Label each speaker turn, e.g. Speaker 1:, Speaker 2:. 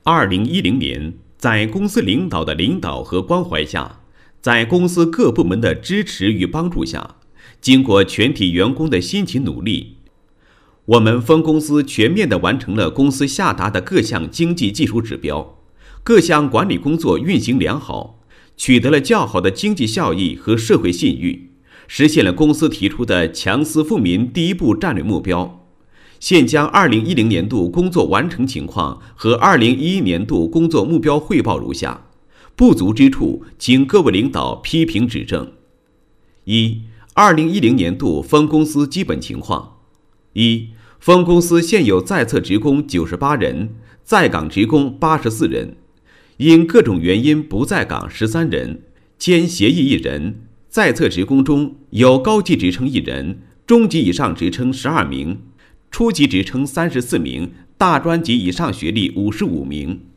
Speaker 1: 2010年，在公司领导的领导和关怀下，在公司各部门的支持与帮助下，经过全体员工的辛勤努力，我们分公司全面地完成了公司下达的各项经济技术指标，各项管理工作运行良好，取得了较好的经济效益和社会信誉，实现了公司提出的强私富民第一步战略目标。现将2010年度工作完成情况和2011年度工作目标汇报如下，不足之处请各位领导批评指正。2010年度分公司基本情况：分公司现有在册职工98人，在岗职工84人，因各种原因不在岗13人，兼协议1人。在册职工中有高级职称1人，中级以上职称12名，初级职称34名，大专及以上学历55名。